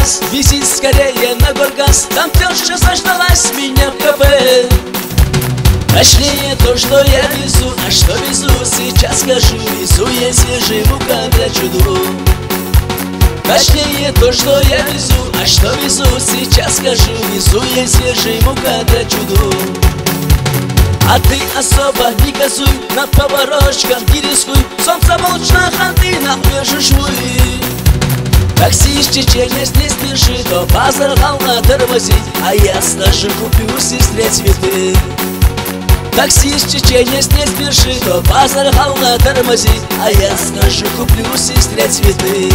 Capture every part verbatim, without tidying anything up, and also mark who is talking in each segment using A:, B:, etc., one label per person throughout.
A: газ, вези скорее на Горгаз. Там теща заждалась меня в кафе. Точнее то, что я везу, а что везу, сейчас скажу. Везу я свежий мука для чуду. Точнее то, что я везу, а что везу, сейчас скажу. Везу я свежий мука для чуду. А ты особо не газуй, над поворочком не рискуй. Солнце молчно, ханты нахмешишь вы. Таксист чеченец не спеши, то позоргал на тормозить, а я стажи куплю сестре цветы. Таксист чеченец не спеши, то позоргал на тормозить, а я стажи куплю сестре цветы.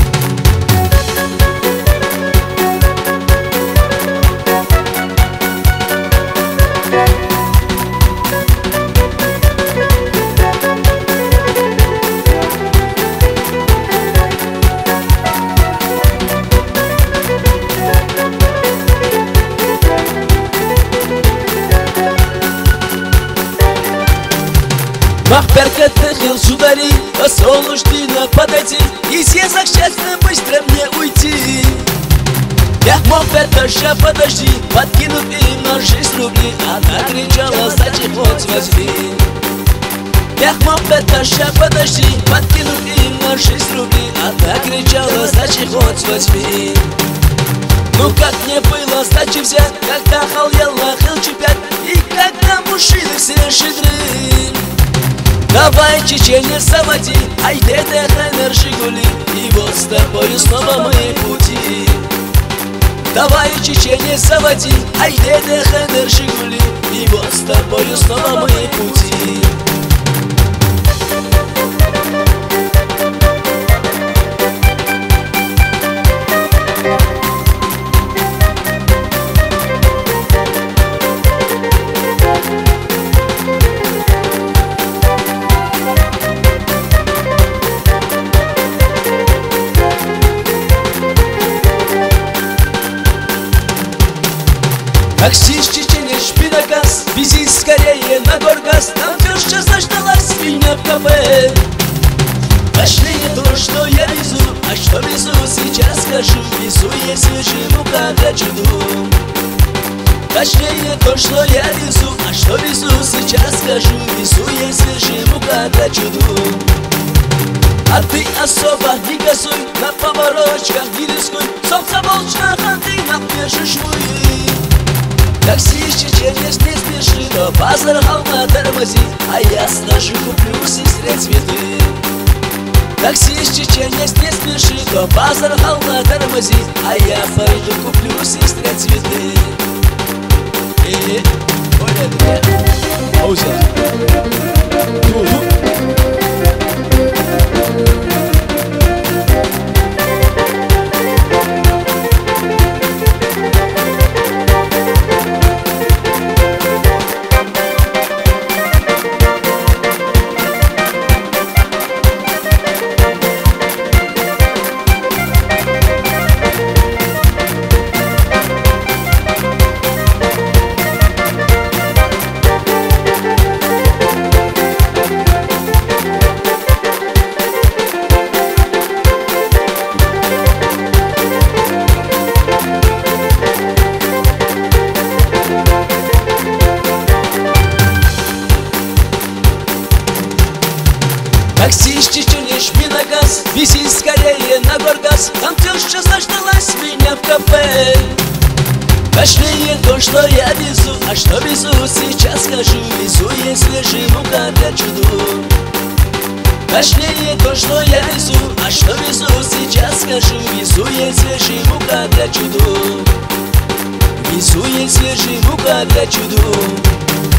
A: Мах перкатных судари, солнышко подойти, и съездок счастья быстро мне уйти. Я мог Петаша, подожди, подкинув им на шесть рублей, она кричала, зачем хоть возьми. Я мог Петаша, подожди, подкинув им на шесть рублей, она кричала, зачем хоть возьми. Ну как мне было сдачи взять, когда халъела хилчи пять, и когда мужчины все щедры. Давай, чеченец, заводи, айде дехай Жигули, и вот с тобою снова мы пути. Давай, чеченец, заводи, айде дехай Жигули, и вот с тобою снова мы пути. Таксист чеченец, жми на газ, вези скорее на Горгаз. Там теща заждалась меня в кафе. Точнее то, что я везу, а что везу, сейчас скажу. Везу я свежий мука для чуду. Точнее то, что я везу, а что везу, сейчас скажу. Везу я свежий мука для чуду. А ты особо не газуй, на поворочках не рискуй. Солнце молчно, ханты нахмешишь вы. Таксист чеченец не спеши, то позоргал на тормози, а я стажи куплю сестре цветы. Таксист чеченец не спеши, то позоргал на тормози, а я пойду куплю сестре цветы. И более две пауза. Таксист чеченец, жми на газ, вези скорее на Горгаз. Там теща заждалась меня в кафе. Точнее то, что я везу, а что везу, сейчас скажу. Везу я свежий мука для чуду. Точнее то, что я везу, а что везу, сейчас скажу. Везу я свежий мука для чуду. Везу я свежий мука для чуду.